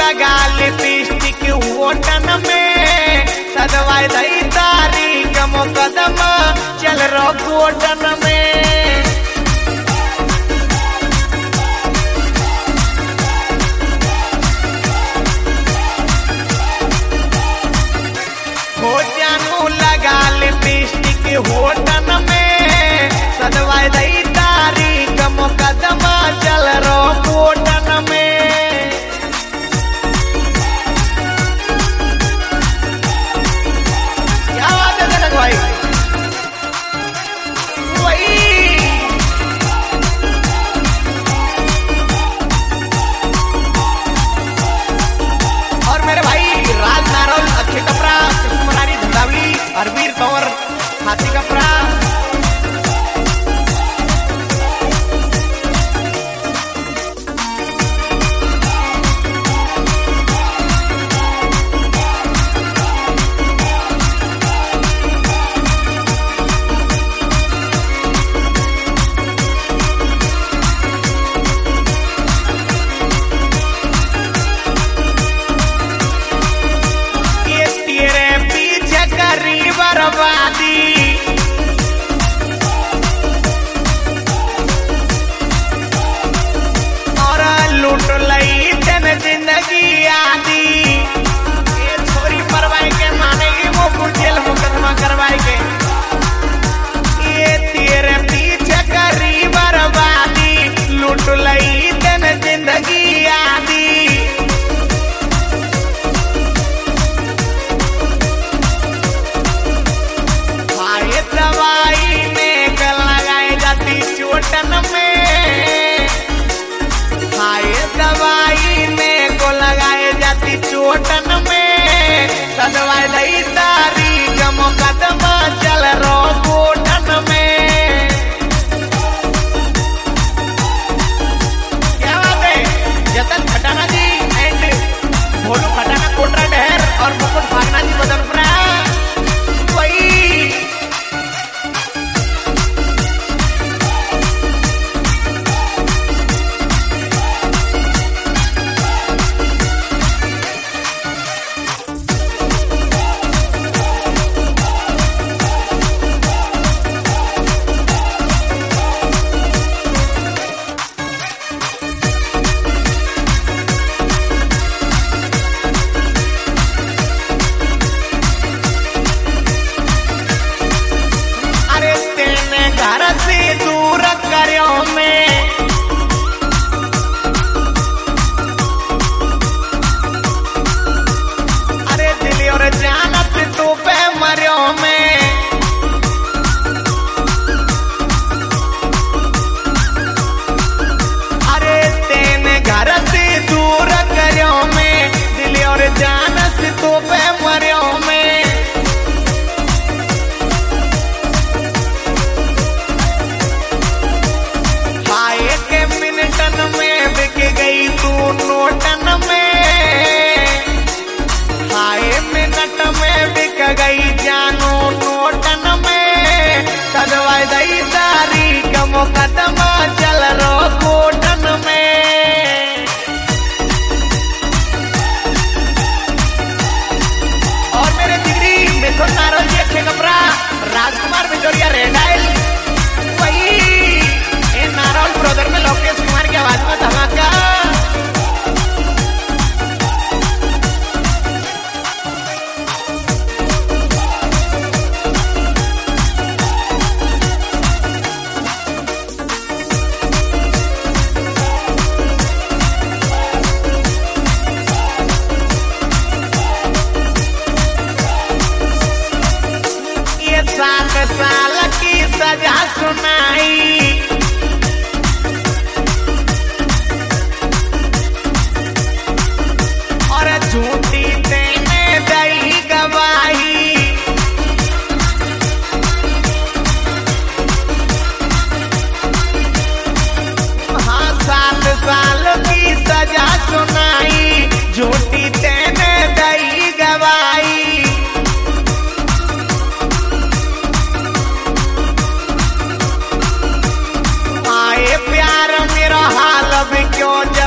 लगा lipstick Houghton में सदवाई दई तारीख मुकदमा चल रो कोटन में। हो जानू लगा लिपस्टिक होटन में सदवाई दई तारीख मुकदमा चल रो कोटन में। भाई वही और मेरे भाई राज नारोल, अक्षय कपड़ा, कृष्ण मरारी, धंधावली, हरवीर कंवर, हाथी कपड़ा। बर्बादी और लूट लई तेन जिंदगी आदि। ये छोरी परवाई के मानेगी वो जेल मुकदमा करवाई के। ये तेरे पीछे करी बर्बादी लूट लई तेन जिंदगी आदि। दवाई में लगाई जाती चोटन में, हाय दवाई में को लगाई जाती चोटन में सदवाई दई तारीख मुकदमा चल रो कोटन में। क्या बात है। जतन खटाना जी एंड भोलू खटाना कोटरा डहर और मुकुट भागना जी बदनपुरा वही। घर से दूर करो में अरे दिल और जानत तो पे मरियो में। अरे तेने घर से दूर करो में दिल और जानत तो पे मरियो में। में बिक गई तू नोटन में, हाय मिनट में बिक गई जानू नोटन में सदवाई दई तारीख मुकदमा चल रो कोटन में। और मेरे डिग्री मिथुन नारोल जी, अक्षय कपड़ा, राजकुमार बिजोरिया रेडाइल वही। नारोल ब्रदर में लोकेश कुमार की आवाज में धमाका। ये 7 साल की सजा सुनाई झूठी तेने दई गवाही। हाँ 7 साल की सजा सुनाई झूठी तेने दई गवाही। आए प्यार मेरा हाल अब क्यों